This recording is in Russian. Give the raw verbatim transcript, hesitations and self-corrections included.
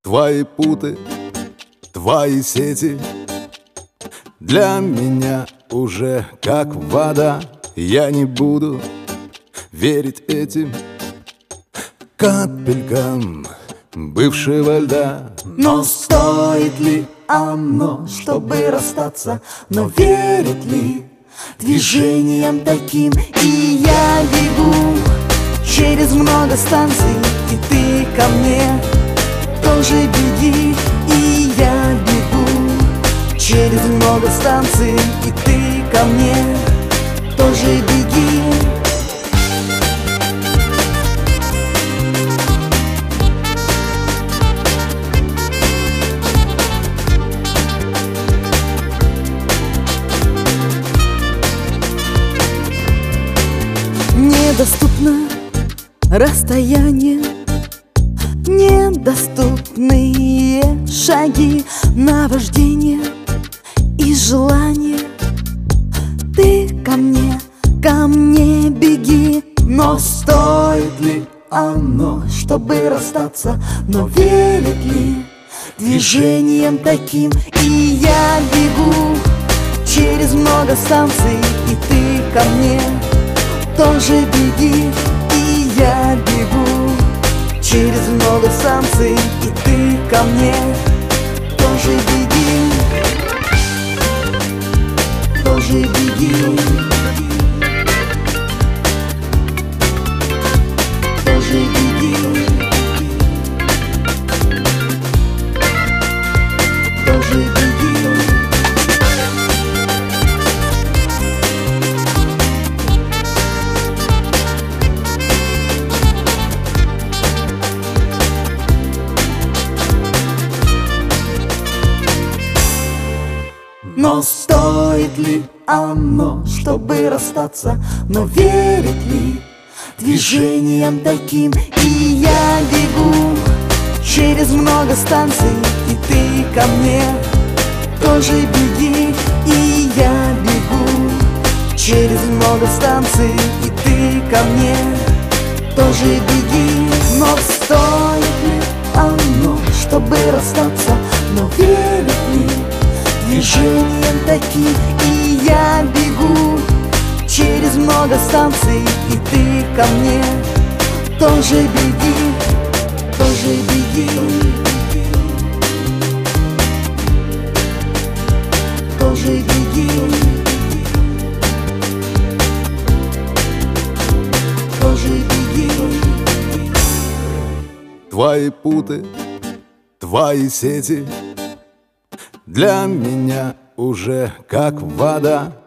Твои путы, твои сети для меня уже как вода. Я не буду верить этим капелькам бывшего льда. Но стоит ли оно, чтобы расстаться? Но верит ли движением таким? И я бегу через много станций, и ты ко мне тоже беги. И я бегу через много станций, и ты ко мне тоже беги. Недоступно расстояние, недоступные шаги, наваждение и желание. Ты ко мне, ко мне беги. Но стоит ли оно, чтобы расстаться? Но верит ли движением таким? И я бегу через много станций, и ты ко мне тоже беги. И я бегу через много станций, и ты ко мне тоже беги. Тоже беги. Тоже беги. Тоже беги. Но стоит ли оно, чтобы расстаться? Но верит ли движением таким? И я бегу через много станций, и ты ко мне тоже беги. И я бегу через много станций, и ты ко мне тоже беги. Но стоит ли оно, чтобы расстаться? Но верит ли движением таким? И я бегу через много станций, и ты ко мне тоже беги. Тоже беги. Тоже беги. Тоже беги. Твои путы, твои сети для меня уже как вода.